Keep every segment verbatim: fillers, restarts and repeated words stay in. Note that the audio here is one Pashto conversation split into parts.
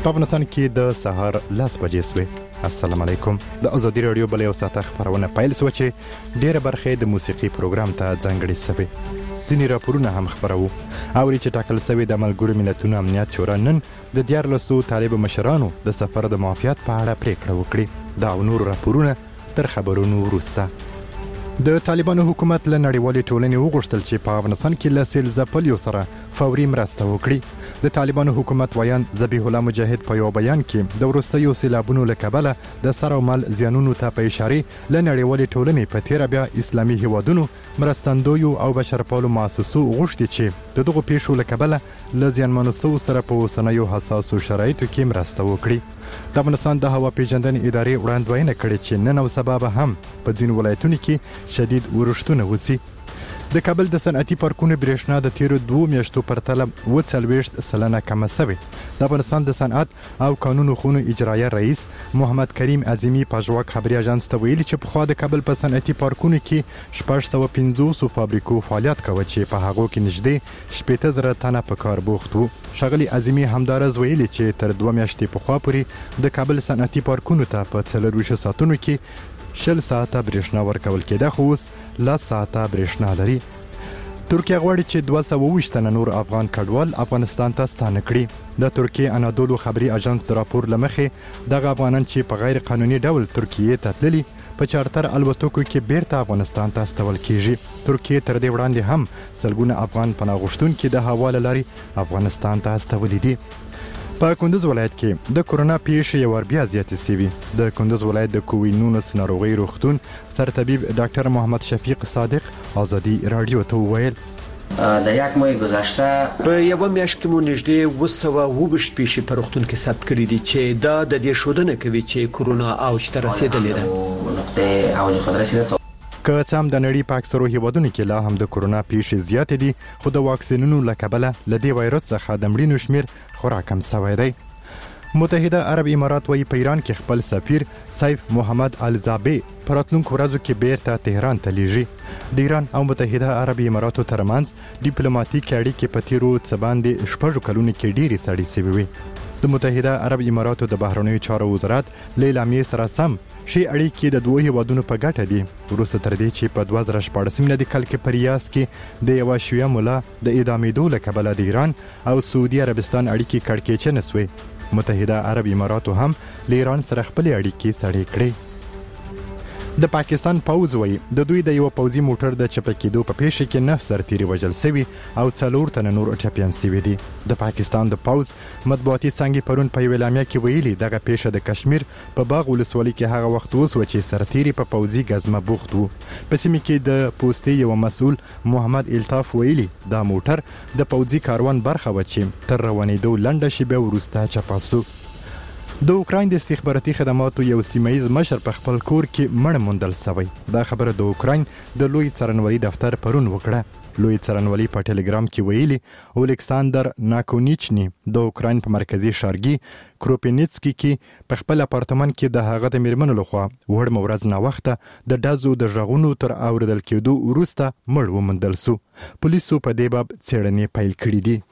په افغانستان کې د سهار لس بجې سوې. السلام علیکم. د ازادي رادیو بل یو ساعته خبرونه پیل سو چې ډیره برخه د موسیقي پروګرام ته ځانګړې سوې. ځینې راپورونه هم خبرو او چې ټاکل سوي د ملګرو ملتونو امنیت شورا نن د دیارلسو طالب مشرانو د سفر د معافیت په اړه پریکړه وکړه. دا او نور راپورونه تر خبرونو وروسته. د طالبانو حکومت له نړیوالې ټولنې وغوښتل چې په افغانستان کې له سیل ځپلیو سره فوري مرسته وکړي. د طالبانو حکومت ویان ذبیح الله مجاهد په یو بیان کې د وروستیو سیلابونو له کبله د سر او مال زیانونو ته په اشاره له نړیوالې ټولنې په تیر بیا اسلامي هیوادونو مرستندویو او بشرپالو مؤسسو غوښتي چې د دغو پیښو له کبله له زیانمنو سره په اوسنیو حساسو شرایطو کې مرسته وکړي. د افغانستان د هوا پیژندنې ادارې وړاندوینه کړې چې نن او سبا به هم په ځینو ولایتونو کې شدید ورښتونه وسی. د کابل د صنعتي پارکونو برېښنا د تیرو دوه میاشتو پرتله اوه څلوېښت سلنه کمه شوې. د افغانستان د صنعت او قانونو خونو اجرایه رئیس محمد کریم اعظمي په ژواک خبري اژانس ته ویلي چې پخوا د کابل په صنعتي پارکونو کې شپږ سوه پنځوس فابریکو فعالیت کوي چې په هغو کې نږدې شپېته زره تنه په کار بوخت وو. ښاغلي اعظمي همدارز ویلي چې تر دوه میاشتې پخوا پورې د کابل صنعتي پارکونو ته په څلرویشت ساعتونو کې شل ساعته برېښنا ورکول کېده، خو اوس لس ساعته برېښنا لري. ترکیه غواړي چې دوه سوه اوویشت تنه نور افغان کډوال افغانستان ته ستانه کړي. د ترکیه انادولو خبري اژانس د راپور لمخې دغه افغانان چې په غیر قانوني ډول ترکیه ته تللي په چارتر الوتکو کې بیرته افغانستان ته استول کیږي. ترکیه تر دې وړاندې هم سلګونه افغان پناه غوښتونکي د حواله لري افغانستان ته استولي دي. په کندز ولایت کې د کورونا پیښې یو ور بیا زیاتې سوي. د کندز ولایت د کووډ نولس ناروغي روغتون سرطبیب ډاکټر محمد شفیق صادق ازادي رادیو ته وویل د یک ماه گذشته په یو میاشت کې مو نږدې اوه سوه اووه ویشت پیښې په روغتون کې ثبت کړي دي چې دا د دې ښودنه کوي چې کورونا اوج ته رسیدلې ده. نقطه اوج خود رسیده. که څه هم د نړۍ په اکثرو هیوادونو کې لا هم د کورونا پیښې زیاتې دي، خو د واکسینونو له کبله له دې وایرس څخه د مړینو شمیر خورا کم شوی دی. متحده عرب امارات وايي په ایران کې خپل سفیر سیف محمد الزابی په راتلونکو ورځو کې بیرته تهران ته لیږي. د ایران او متحده عرب اماراتو ترمنځ ډیپلوماټیک اړیکې په تیرو څه باندې شپږو کلونو کې ډېرې سړې سوي وي. د متحده عرب اماراتو د بهرنیو چارو وزارت له اعلامیې سره سم شي اړیکې د دوه هیوادونو په ګټه دي، وروسته تر دې چې په دوه زره شپاړسم میلادي کال کې په ریاض کې د یوه شیعه ملا د اعدامېدو له کبله د ایران او سعودي عربستان اړیکې کړکېچنې سوې. متحده عرب اماراتو هم له ایران سره خپلې اړیکې سړې کړې. د پاکستان پوځ وایي د دوی د یو پوځي موټر د چپه کېدو په پیښه کې نه سرتیري وژل سوي او څلور تنه نور ټپیان سوي دي. د پاکستان د پوځ مطبوعاتي څانګې پرون په یوه اعلامیه کې ویلي دغه پیښه د کشمیر په باغ ولسوالۍ کې هغه وخت وسوه چې سرتیري په پوځي ګزمه بوخت وو. په سیمه کې د پوستې یو مسؤل محمد الطاف ویلي دا موټر د پوځي کاروان برخه و چې تر روانېدو لنډه شیبه وروسته چپه سو. د اوکراین د استخباراتي خدماتو یو سیمایي مشر په خپل کور کې مړ موندل شوی. دا خبره د اوکراین د لوی څارنوالۍ دفتر پرون وکړه. لوی څارنوالۍ په ټلګرام کې ویلي الیکساندر ناکونیچنی د اوکراین په مرکزي ښارګي کروپینیتسکي کې په خپل اپارتمان کې د هغه د میرمنو لخوا وړمه ورځ ناوخته د ډزو د غږونو تر اوریدل کېدو وروسته مړ وموندل سو. پولیسو په دې باب څېړنې پیل کړې دي.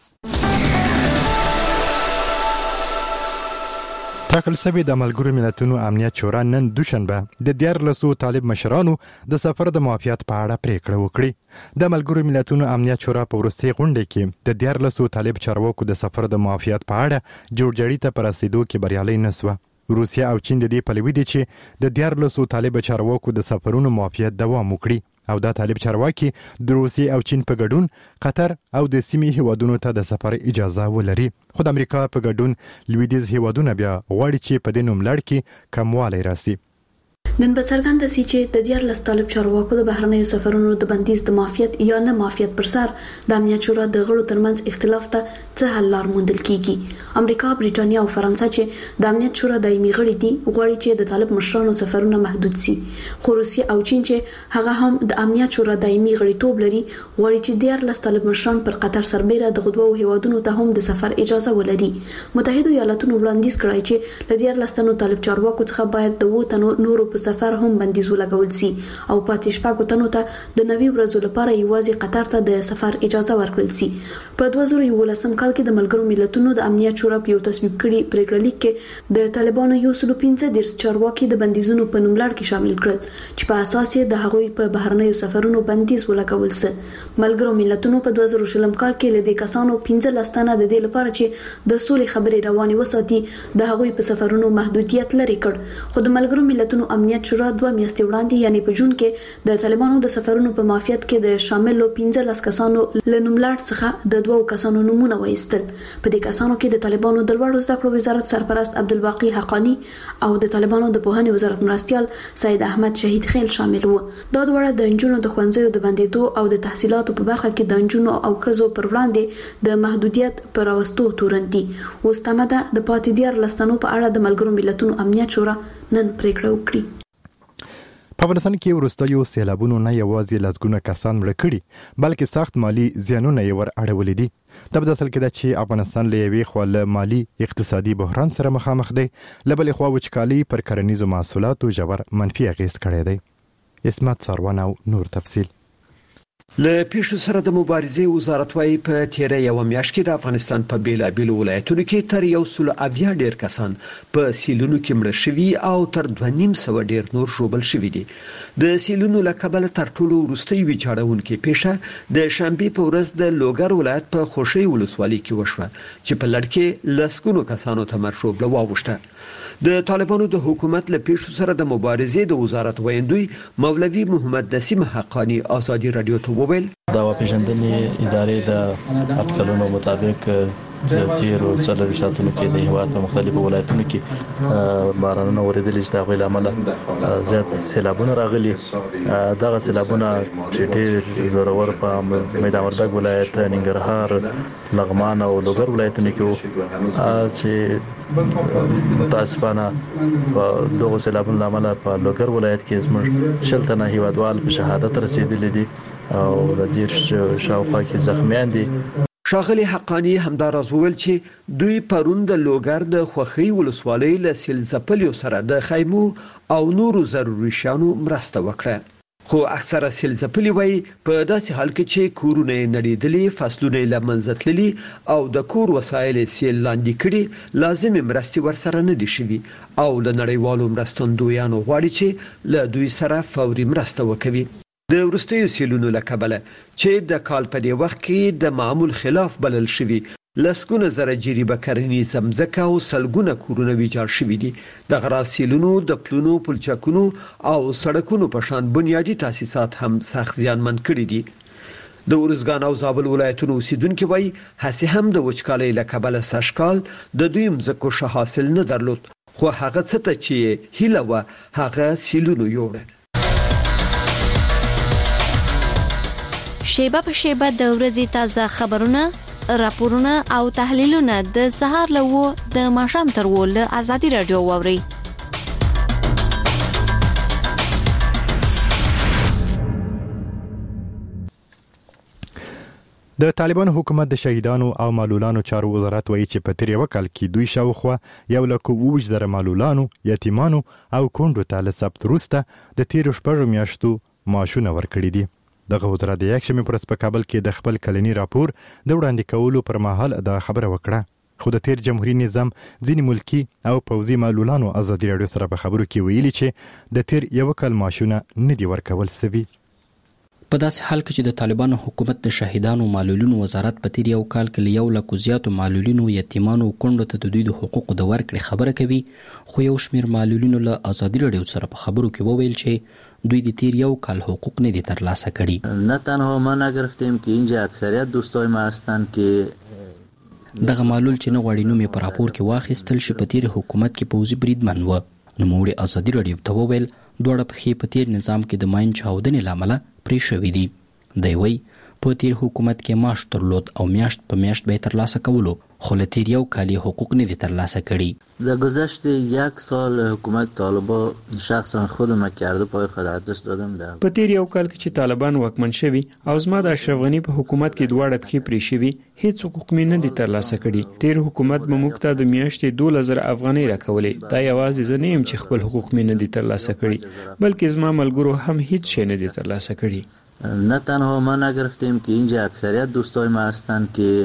ټاکل شوی د ملګرو ملتونو امنیت شورا نن دوشنبه د دیارلسو طالب مشرانو د سفر د معافیت په اړه پریکړه وکړي. د ملګرو ملتونو امنیت شورا په وروستۍ غونډه کې د دیارلسو طالب چارواکو د سفر د معافیت په اړه جوړجاړي ته پر رسیدو کې بریالي نسوه. روسیه او چین د دې پلوي دي چې د دیارلسو طالب چارواکو د سفرونو معافیت دوام وکړي او دا طالب چارواکي د روسیې او چین په ګډون قطر او د سیمې هیوادونو ته د سفر اجازه ولري. خو د امریکا په ګډون لویدیځ هیوادونه بیا غواړي چې په دې نوملړ کې کموالی راسي. نن به څرګنده سي چې د دیارلس طالب چارواکو د بهرنیو سفرونو د بندیز د معافیت یا نه معافیت پر سر د امنیت شورا د غړو ترمنځ اختلاف ته څه حل لار موندل کیږي. امریکا، بریټانیا او فرانسه چې د امنیت شورا دایمي غړي دي غواړي چې د طالب مشرانو سفرونه محدود سي، خو روسیه او چین چې هغه هم د امنیت شورا دایمي غړیتوب لري غواړي چې دیارلس طالب مشران پر قطر سربېره د غدوو هیوادونو ته هم د سفر اجازه ولري. متحده ایالاتونو وړاندیز کړی چې د دیارلس تنو طالب چارواکو څخه باید د اووه تنو نورو په پر سفر هم بندیز ولګول سي او پاتې شپږ تنو ته د نوي ورځو لپاره یوازې قطر ته د سفر اجازه ورکړل سي. په دوه زره یولسم کال کې د ملګرو ملتونو د امنیت شورا په یو تصویب کړي پریکړه لیک کې د طالبانو یو سل پنځه دېرش چارواکي د بندیزونو په نوملړ کې شامل کړل چې په اساس یې د هغوی په بهرنیو سفرونو بندیز ولګول سي. ملګرو ملتونو په دوه زره شلم کال کې لدې کسانو پنځه لستانه د دې لپاره چې د سولې خبرې روانې وساتي د هغوی په سفرونو محدودیت لري کړ. خو د ملګرو ملتونو امنیت شورا دوه میاشتې وړاندې یعنی په جون کې د طالبانو د سفرونو په معافیت کې د شاملو پنځه لس کسانو له نوملړ څخه د دوه کسانو نومونه وایستل. په دې کسانو کې د طالبانو د لوړو زده کړو وزارت سرپرست عبدالباقی حقانی او د طالبانو د پوهنې وزارت مرستيال سید احمد شهید خیل شامل وو. دا ډول د انجونو د خوندزیو د بندیدو او د تحصیلاتو په برخه کې د انجونو او ښځو پر وړاندې د محدودیت پر راوستو تورنتي وستمده د پاتې دیار لستانو په اړه د ملګرو ملتونو امنیت شورا نن پریکړه وکړه. په افغانستان کې وروستیو سیلابونو نه یوازې لسګونه کسان مړه کړي بلکې سخت مالی زیانونه یې ور اړولي دي. دا په اصل کې ده چې افغانستان له یوې خوا له مالی اقتصادي بحران سره مخامخ دی، له بلې خوا وچکالي پر کرنیزو محصولاتو ژور منفي اغېز کړی دی. اسمت ساروان او نور تفصیل. له پیښو سره د مبارزې وزارت وايي په تیره یو میاشت کې د افغانستان په بیلابیلو ولایتونو کې تر یو سل اویا ډیر کسان په سیلونو کې مړه شوي او تر دوه نیم سوه ډیر نور ژوبل شوي دي. د سیلونو له کبله تر ټولو وروستۍ ویجاړونکې پیښه د شنبې په ورځ د لوګر ولایت په خوشي ولسوالۍ کې وشوه چې په لړ کې لسګونو کسانو ته مرګ ژوبله واوښته. د طالبانو د حکومت له پیښو سره د مبارزې د وزارت ویندوی مولوي محمد نسیم حقانی ازادي رادیو ته وویل دا پیژندنې ادارې د اټکلونو مطابق د تیرو څلور ساعتونو کې د هیواد په مختلفو ولایتونو کې بارانونه اوریدل چې د غوښ لامل زیات سیلابونه راغلي. دغه سیلابونه چې ډېر زورور په میدان وردګ ولایت، ننګرهار، لغمان او لوګر ولایتونو کې چې متاسفانه په دغه سیلابونو لامل په لوګر ولایت کې زموږ شل تنه هیوادوال په شهادت رسیدلي دي او د دې شاوخوا کې زخمیان دي. ښاغلي حقانی همداراز وویل چې دوی پرون د لوګر د خوخي ولسوالۍ له سیل ځپلیو سره د خیمو او نورو ضروري شیانو مرسته وکړه. خو اکثره سیل ځپلي وایي په داسې حال کې چې کورونه یې نړېدلي، فصلونه یې له منځه تللي او د کور وسایل یې سیل لاندې کړي، لازمې مرستې ورسره نه دي شوي او د نړیوالو مرستندویانو غواړي چې له دوی سره فوري مرسته وکوي. د وروستیو سیلونو له کبله چې د کال په دې وخت کې د معمول خلاف بلل شوي لسګونه زره جریبه کرنیزه مځکه او سلګونه کورونه ویجاړ شوي دي. دغه راز سیلونو د پلونو، پلچکونو او سړکونو په شان بنیادي تاسیسات هم سخت زیانمن کړي دي. د ارزګان او زابل ولایتونو اوسیدونکو وایي هسې هم د وچکالۍ له کبله سږکال د دوی مځکو ښه حاصل نه درلود، خو هغه څه ته چې هیله وه هغه سیلونو یوړه. شیبه په شیبه د ورځې تازه خبرونه، راپورونه او تحلیلونه د سهار له و د ماښام تر و له ازادي رادیو واوري. د طالبانو حکومت د شهیدانو او معلولانو چارو وزارت وایي چې په تیر یو کال کې دوی شاوخوا یو لک اووه زره معلولانو، یتیمانو او کونډو ته له ثبت وروسته د تیرو شپږو میاشتو معاشونه ورکړي دي. دغه وزارت د یکشنبې په ورځ په کابل کې د خپل کلني راپور د وړاندې کولو پر مهال دا خبره وکړه. خو د تیر جمهوریت نظام ځینې ملکی او پوځي معلولانو ازادي رادیو سره په خبرو کې ویلي چې د تیر یو کال معاشونه نه دي ورکول شوي. په داسې حال کې چې د طالبانو حکومت د شهیدانو معلولینو وزارت په تیر یو کال کې یو لک زیاتو معلولینو، یتیمانو او کونډو ته د دوی د حقوقو د ورکړې خبره کوي، خو یو شمیر معلولینو له ازادي رادیو سره په خبرو کې وویل چې دوی د تیر یو کال حقوق نه دي ترلاسه کړي. نه تنها ما نگرفتیم که اینجا اکثریت دوستای ما هستند که دغه معلول چې نه غواړي نوم یې په راپور کې واخیستل شي په تیر حکومت کې پوځي بریدمن و. نوموړي ازادي رادیو ته وویل دوړه پخې په تیر نظام کې د ماین چاودنې لامل پرې شوې دي. دی وی په تیر حکومت کې معاش درلود او میاشت په میاشت به ترلاسه کولو، خو له تیر یو کال حقوق نه دي ترلاسه کړي. در گذشت یک سال حکومت طالبان شخصا خودم کرده پای خود ادرس دادم. در په تیر یو کال کې چې طالبان واکمن شوي او زما د اشرف غنی په حکومت کې دواړه پښې پرې شوي، هیڅ حقوق مې نه دي ترلاسه کړي. تیر حکومت به موږ ته د میاشتې دوه زره افغانۍ راکولې. دا یوازې زه نه یم چې خپل حقوق مې نه دي ترلاسه کړي، بلکې زما ملګرو هم هیڅ شی نه دي ترلاسه کړي. نه تنها ما نگرفتیم که اینجا اکثریت دوستای ما هستند که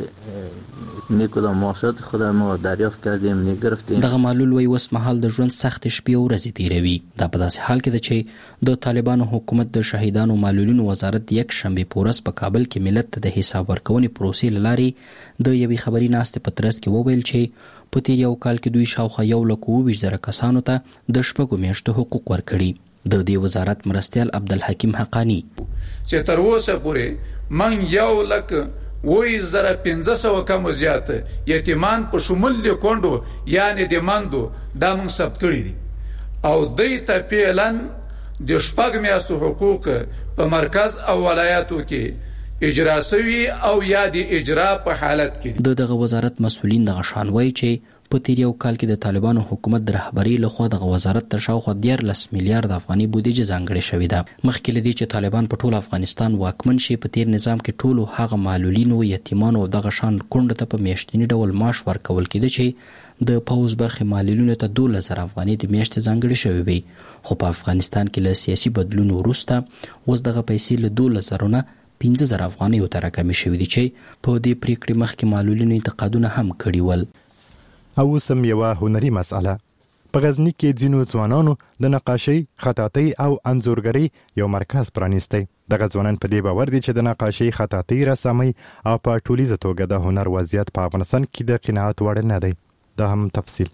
نیکدام معاشات خود ما دریافت کردیم نگرفتیم. دغه معلول وی اوس مهال د ژوند سخت شپې او ورځې تیروي. دا په داسې حال کې ده چې د طالبانو حکومت د شهیدانو معلولینو وزارت یک شنبه په ورځ په کابل کې ملت ته د حساب ورکونې پروسې له لارې د یوې خبري ناستې په ترڅ کې وویل چې په تیر یو کال کې دوی شاوخوا یو لک اوه ویشت زره کسانو ته د شپږو میاشتو حقوق ورکړي. د دې وزارت مرستیال عبدالحکیم حقانی چې تر اوسه پورې من یو لک وی زره پنځه سوه کم زیات یتیمان په شمول د کونډو یعنی د مندو دا موږ ثبت کړي دي او دوی ته فعلا د شپږ میاشتو حقوق په مرکز او ولایاتو کې اجرا شوي او یا د اجرا په حالت کې. د دغه وزارت مسؤلین دغه شان وایي چې په تیر یو کال کې د طالبانو حکومت د رهبرۍ لخوا دغه وزارت ته شاوخوا دیارلس میلیارد افغاني بودیجه ځانګړې شوې ده. مخکې له دې چې طالبان په ټول افغانستان واکمن شي، په تیر نظام کې ټولو هغه معلولینو، یتیمانو او دغه شان کونډو ته په میاشتني ډول معاش ورکول کېده چې د پوځ برخې معلولینو ته دولس زره افغانۍ د میاشتې ځانګړې شوې وي. خو په افغانستان کې له سیاسي بدلون وروسته اوس دغه پیسې له دولس زرو نه پنځه زره افغانیو ته راکمې شوې دي چې په دې پریکړې مخکې معلولینو انتقادونه هم کړي ول. او سم یوه هنري مسأله په غزنی کې ځینو ځوانانو د نقاشۍ، خطاطۍ او انځورګرۍ یو مرکز پرانیستی. دغه ځوانان په دې باور دي چې د نقاشۍ، خطاطۍ، رسامۍ او په ټولیزه توګه د هنر وضعیت په افغانستان کې د قناعت وړ نه دی. دا هم تفصیل.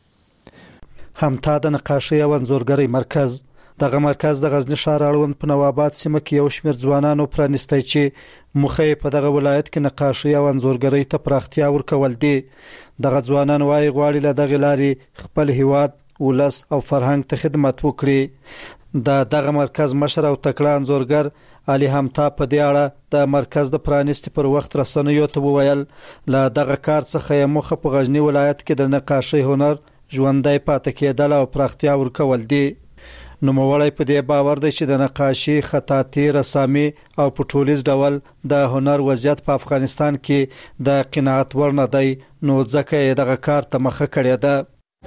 همتا د نقاشۍ او انځورګرۍ مرکز دغه مرکز د غزنی ښار اړوند په نواباد سیمه کې یو شمېر ځوانانو پرانیستی چې موخه یې په دغه ولایت کې نقاشۍ او انځورګرۍ ته پراختیا ورکول دي. دغه ځوانان وایي غواړي له دغې لارې خپل هیواد، ولس او فرهنګ ته خدمت وکړي. د دغه مرکز مشر او تکړه انځورګر علي همتا په دې اړه د مرکز د پرانیستي پر وخت رسنیو ته وویل له دغه کار څخه یې موخه په غزنی ولایت کې د نقاشۍ هنر ژوندی پاتې کېدل او پراختیا ورکول دي. نوموړی په دې باور دی چې د نقاشي، خطاطي، رسامي او په ټولیز ډول د هنر وضعیت په افغانستان کې د قناعت وړ نه دی، نو ځکه یې دغه کار ته مخه کړې ده.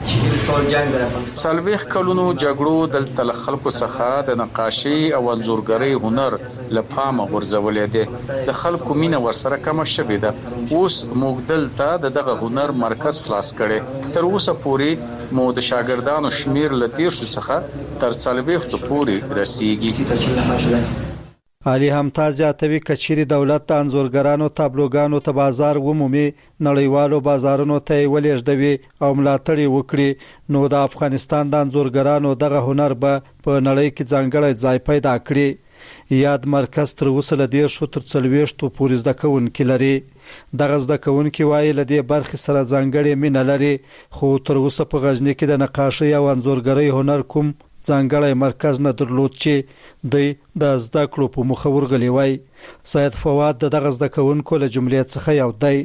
څلوېښت کلونو جګړو دلته له خلکو څخه د نقاشۍ او انځورګرۍ هنر له پامه غورځولی دی. د خلکو مینه ورسره کمه شوې ده. اوس موږ دلته د دغه هنر مرکز خلاص کړی. تر اوسه پورې مو د شاګردانو شمیر له دیرشو څخه تر څلوېښتو پورې رسیږي. علي همتا زیاتوي که چیرې دولت د انځورګرانو تابلوګانو ته بازار ومومي، نړیوالو بازارونو ته یې ولېږدوي او ملاتړ یې وکړي، نو د افغانستان د انځورګرانو دغه هنر به په نړۍ کې ځانګړی ځای پیدا کړي. یاد مرکز تر اوسه له دیرشو تر څلوېښتو پورې زده کوونکي لري. دغه زده کوونکي وایي له دې برخې سره ځانګړې مینه لري، خو تر اوسه په غزني کې د نقاشۍ او انځورګرۍ هنر کوم ځانګړی مرکز نه درلود چې دوی د زده کړو په موخه ورغلي وای. سید فواد د دغه زده کوونکو له جملې څخه یو دی.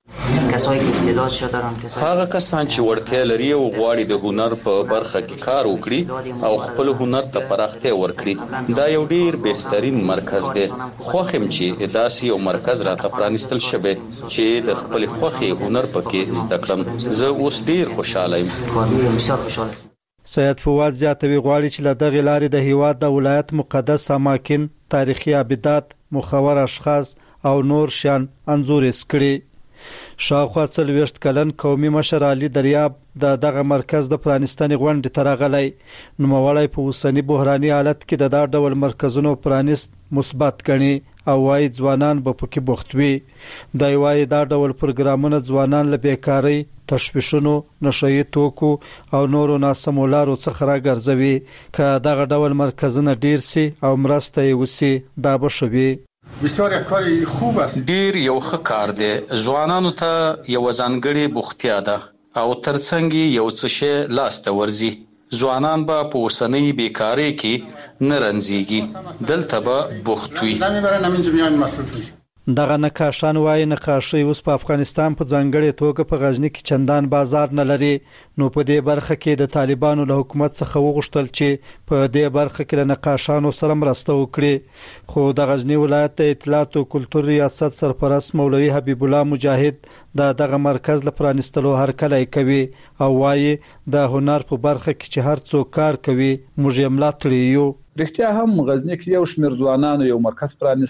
هغه کسان چې وړتیا لري او غواړي د هنر په برخه کې کار وکړي او خپل هنر ته پراختیا ورکړي، دا یو ډیر بهترین مرکز دی. خوښ یم چې داسې یو مرکز راته پرانیستل شوی چې د خپل خوښې هنر پکې زده کړم. زه اوس ډیر خوشاله یم. سید فواد زیاتوي غواړي چې له دغې لارې د هیواد د ولایت مقدس اماکن، تاریخي ابدات، مخور اشخاص او نور شیان انځورېز کړي. شاوخوا څلوېښت کلن قومي مشر علي دریاب د دغه مرکز د پرانیستنې غونډې ته راغلی. نوموړی په اوسني بحراني حالت کې د دا ډول مرکزونو پرانیست مثبت ګڼي او وایي ځوانان به پکې بوخت وي. دی وایي دا ډول پروګرامونه ځوانان له بیکارۍ، تشویشونو، نشهیي توکو او نورو ناسمو لارو څخه راګرځوي. که دغه ډول مرکزونه ډیر سي او مرسته یې وسي، دا به ښه وي. ډیر یو ښه کار دی. ځوانانو ته یوه ځانګړې بوختیا ده او ترڅنګ یو څه شی لاسته ورځي. ځوانان به په اوسنۍ بیکارۍ کې نه رنځېږي، دلته به بوخت وي. دغه نقاشان وایي نقاشي اوس په افغانستان په ځانګړې توګه په غزنی کې چندان بازار نه لري. نو په دې برخه کې د طالبانو له حکومت څخه وغوښتل چې په دې برخه کې له نقاشانو سره مرسته وکړي. خو د غزنی ولایت د اطلاعات او کلتور ریاست سرپرست مولوي حبیب الله مجاهد د دغه مرکز لپاره پرانستلو هرکلی کوي او وایي د هنر په برخه کې چې هر څوک کار کوي موږ یې ملاتړ یو. رښتیا هم غزنی کې یو شمېر ځوانانو یو مرکز پرانیست